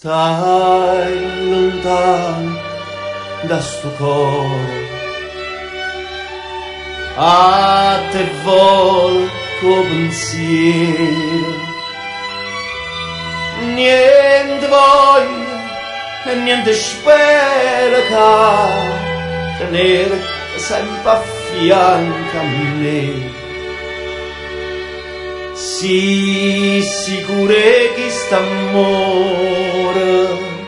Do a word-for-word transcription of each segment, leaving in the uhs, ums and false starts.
Stai lontano da sto cuore, a te volco pensiero, niente voglio e niente spero che tenere sempre a fianco a me. Sii sicure che st'amore,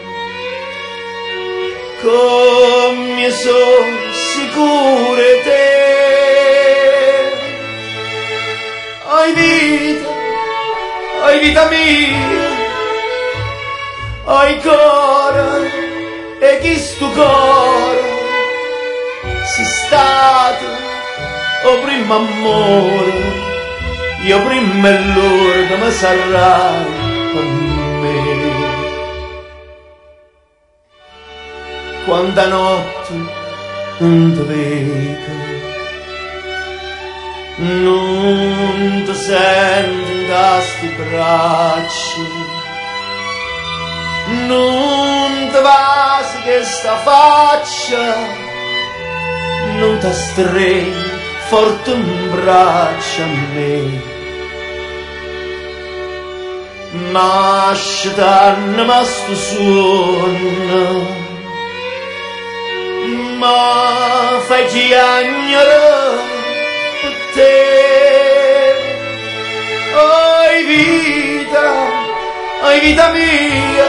come sono sicure te. Oi vita, oi vita mia, oi cuore, e chi sto cuore si stato o primo amore. Io prima e l'ora mi sarai per me. Quanta notte non ti vedo, non ti sento da sti braccia, non ti basta che sta faccia, non ti stringo forte un braccio a me. Ma scetanno ma sto suono, ma fai giagnere per te. Oi vita, oi vita mia,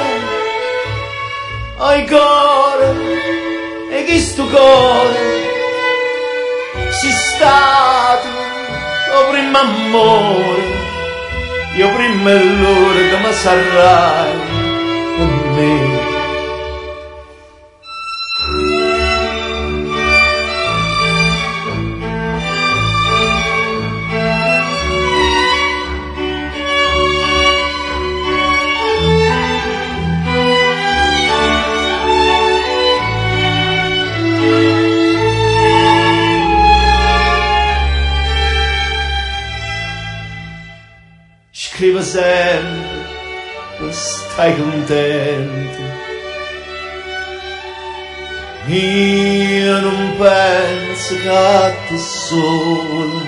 oi cuore, e chi sto cuore si stato o primo amore. Io prima e l'ora che mi sarai per me. Scrivo sempre, stai contento. Io non penso che ti solo,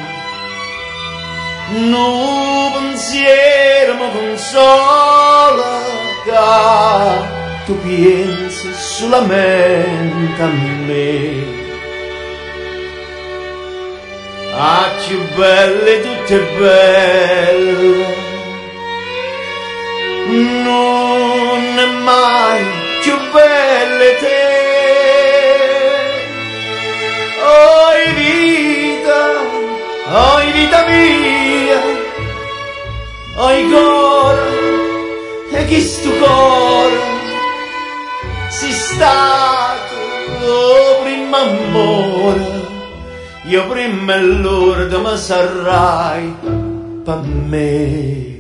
no pensiero mi consola, che tu pensi solamente a me. Ah, più belle, tutte belle, non è mai più belle te. Oi vita, oi vita mia, oi cuore, e chi sto cuore si stato oh, prima amore. Io prima e l'ora che mi sarai per me.